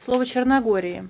слово Черногории.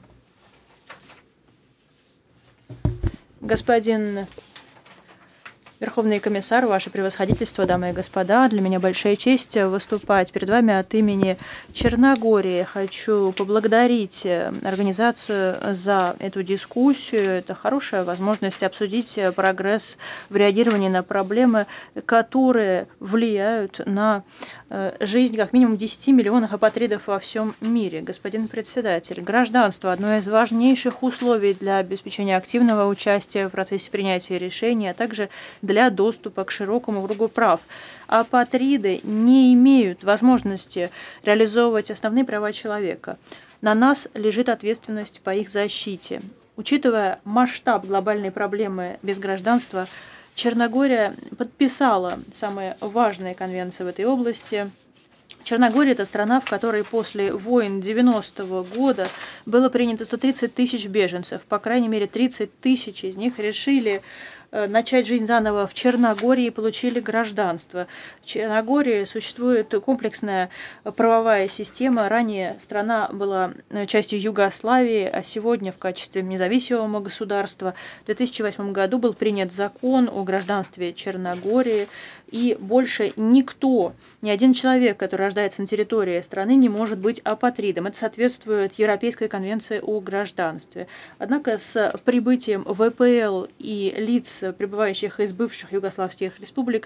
Господин Верховный комиссар, Ваше Превосходительство, дамы и господа, для меня большая честь выступать перед вами от имени Черногории. Хочу поблагодарить организацию за эту дискуссию. Это хорошая возможность обсудить прогресс в реагировании на проблемы, которые влияют на жизнь как минимум 10 миллионов апатридов во всем мире. Господин председатель, гражданство – одно из важнейших условий для обеспечения активного участия в процессе принятия решений, а также для доступа к широкому кругу прав. Апатриды не имеют возможности реализовывать основные права человека. На нас лежит ответственность по их защите. Учитывая масштаб глобальной проблемы безгражданства, Черногория подписала самые важные конвенции в этой области. Черногория – это страна, в которой после войн 90-го года было принято 130 тысяч беженцев. По крайней мере, 30 тысяч из них решили начать жизнь заново в Черногории и получили гражданство. В Черногории существует комплексная правовая система. Ранее страна была частью Югославии, а сегодня в качестве независимого государства. В 2008 году был принят закон о гражданстве Черногории, и больше никто, ни один человек, который рождается на территории страны, не может быть апатридом. Это соответствует Европейской конвенции о гражданстве. Однако с прибытием ВПЛ и лиц, прибывающих из бывших югославских республик,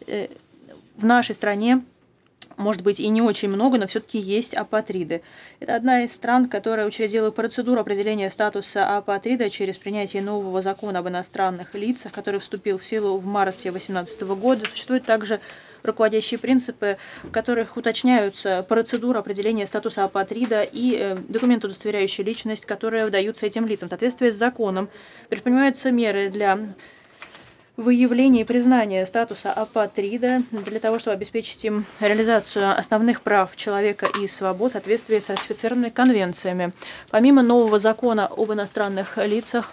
в нашей стране, может быть, и не очень много, но все-таки есть апатриды. Это одна из стран, которая учредила процедуру определения статуса апатрида через принятие нового закона об иностранных лицах, который вступил в силу в марте 2018 года. Существуют также руководящие принципы, в которых уточняются процедура определения статуса апатрида и документы, удостоверяющие личность, которые выдаются этим лицам. В соответствии с законом предпринимаются меры для выявление и признание статуса апатрида для того, чтобы обеспечить им реализацию основных прав человека и свобод в соответствии с ратифицированными конвенциями. Помимо нового закона об иностранных лицах,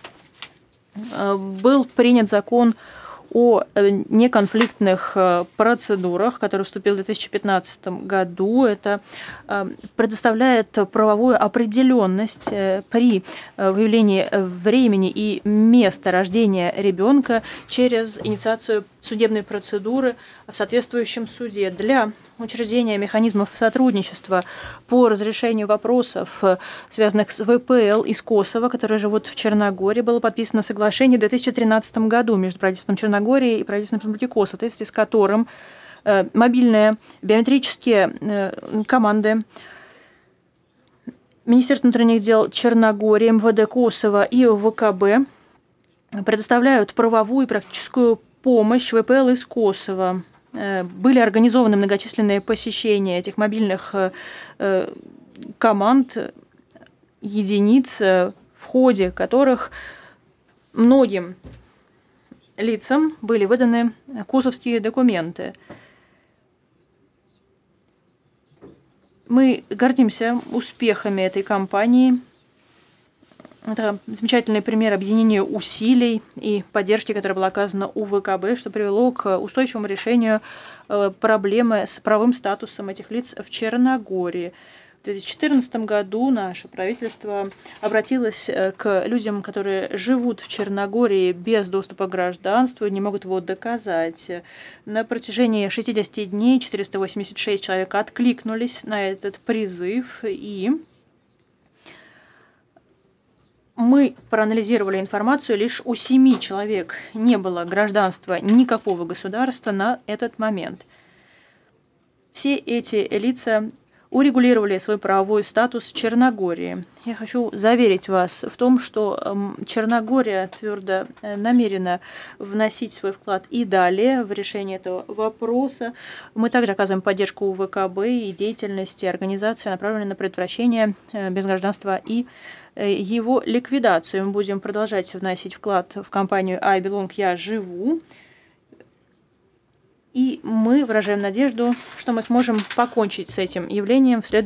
был принят закон о неконфликтных процедурах, который вступил в 2015 году. Это предоставляет правовую определенность при выявлении времени и места рождения ребенка через инициацию судебной процедуры в соответствующем суде. Для учреждения механизмов сотрудничества по разрешению вопросов, связанных с ВПЛ из Косово, которые живут в Черногории, было подписано соглашение в 2013 году между правительством Черногории и правительством Республики Косово, в соответствии с которым мобильные биометрические команды Министерства внутренних дел Черногории, МВД Косово и ВКБ предоставляют правовую и практическую помощь ВПЛ из Косово. Были организованы многочисленные посещения этих мобильных команд, единиц, в ходе которых многим лицам были выданы косовские документы. Мы гордимся успехами этой кампании. Это замечательный пример объединения усилий и поддержки, которая была оказана УВКБ, что привело к устойчивому решению проблемы с правовым статусом этих лиц в Черногории. В 2014 году наше правительство обратилось к людям, которые живут в Черногории без доступа к гражданству и не могут его доказать. На протяжении 60 дней 486 человек откликнулись на этот призыв, и мы проанализировали информацию, лишь у 7 человек не было гражданства никакого государства на этот момент. Все эти лица урегулировали свой правовой статус в Черногории. Я хочу заверить вас в том, что Черногория твердо намерена вносить свой вклад и далее в решение этого вопроса. Мы также оказываем поддержку УВКБ и деятельности организации, направленной на предотвращение безгражданства и его ликвидацию. Мы будем продолжать вносить вклад в кампанию «I belong», «Я живу». И мы выражаем надежду, что мы сможем покончить с этим явлением в следующем